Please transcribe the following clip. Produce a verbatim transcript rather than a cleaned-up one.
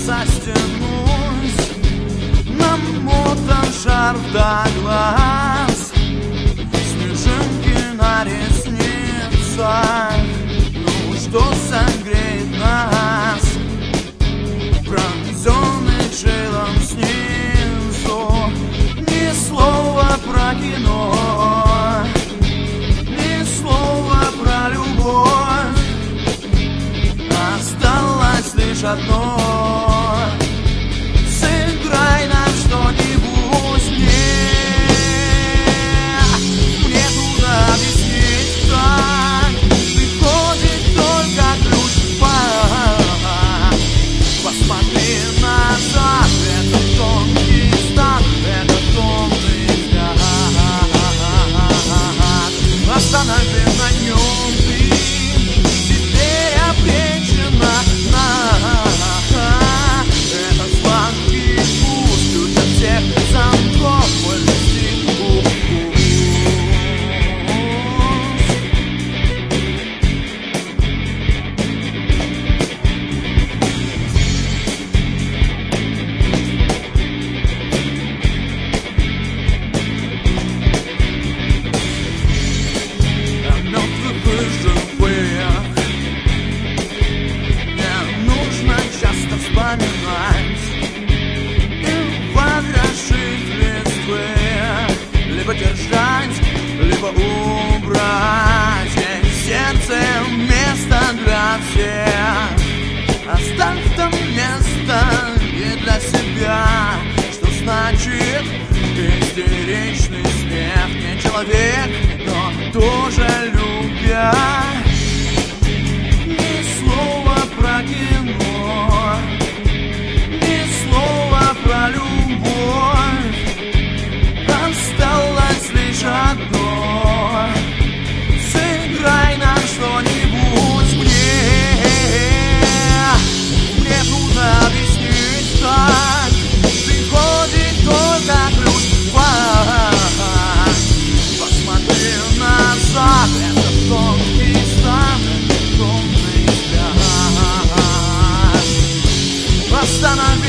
застянусь, намотан шар до глаз, снежинки на ресницах. Ну что согреет нас, пронзенный шейлом снизу? Ни слова про кино, ни слова про любовь. Осталось лишь одно: сыграй нам что-нибудь мне. Мне трудно объяснить, как приходит только ключ в память. Посмотри назад, это тонкий стан, это томный взгляд. Останови на нем ты, теперь обречена на этот сладкий вкус, ключ от всех замков, мой листик укус. О мертвых и живых не нужно часто вспоминать и возвращать листвы, либо держать, либо убрать. Ей в сердце место для всех, оставь там место и для себя. Что значит истеричный смех? Не человек, но тоже любя. Ни слова про кино, ни слова про любовь. Осталось лишь одно: сыграй нам что-нибудь мне. Мне трудно объяснить, как приходит только ключ в память. Посмотри назад, это тонкий стан, это томный взгляд. Останови